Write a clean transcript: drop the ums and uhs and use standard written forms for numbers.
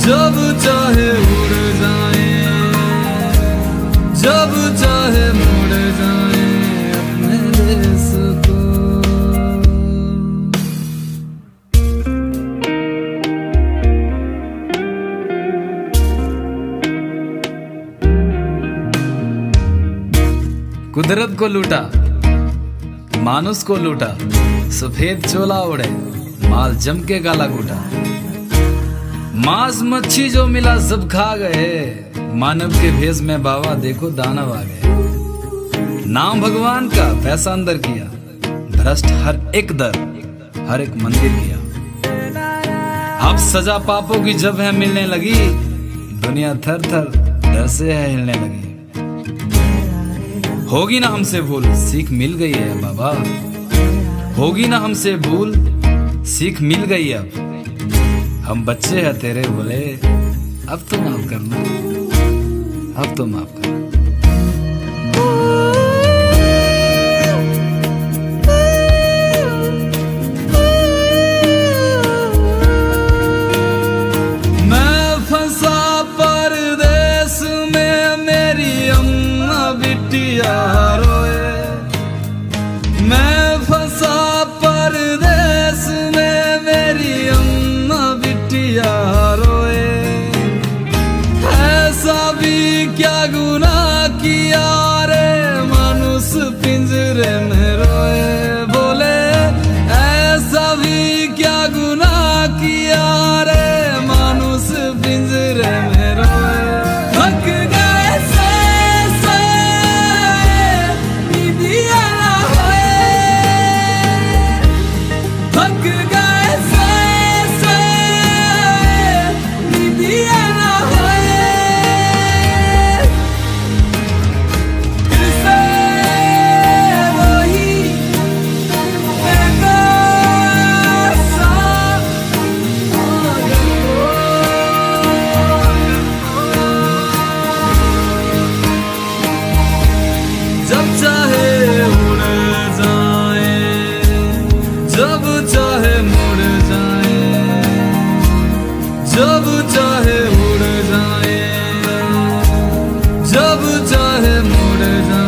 जब चाहे उड़ जाए, जब चाहे मुड़ जाए अपने देश को। कुदरत को लूटा, मानुस को लूटा, सफेद चोला उड़े, माल जम के काला कूटा। मांस मच्छी जो मिला सब खा गए, मानव के भेष में बाबा देखो दानव आ गए। नाम भगवान का पैसा अंदर किया, भ्रष्ट हर एक दर हर एक मंदिर किया। अब सजा पापों की जब है मिलने लगी, दुनिया थर थर डर से है हिलने लगी। होगी ना हमसे भूल, सीख मिल गई है बाबा, होगी ना हमसे भूल, सीख मिल गई अब। हम बच्चे हैं तेरे बोले, अब तो माफ करना, अब तो माफ करना। मैं फंसा परदेस में, मेरी अम्मा बिटिया रोए। मैं फंसा परदेस में, मेरी अम्मा बिटिया रोए। ऐसा भी क्या गुनाह किया रे, मानुस पिंजरे में रोए। बोले ऐसा भी क्या गुनाह किया रे, मानुस पिंजरे में रोए। थक गए से निदिया ना होए, थक गए से निदिया ना होए। फिर से वही बेकार सा जब चाहे उड़ जाए, जब चाहे मुड़ जाए, जब चाहे उड़ जाए, जब चाहे मुड़ जाए।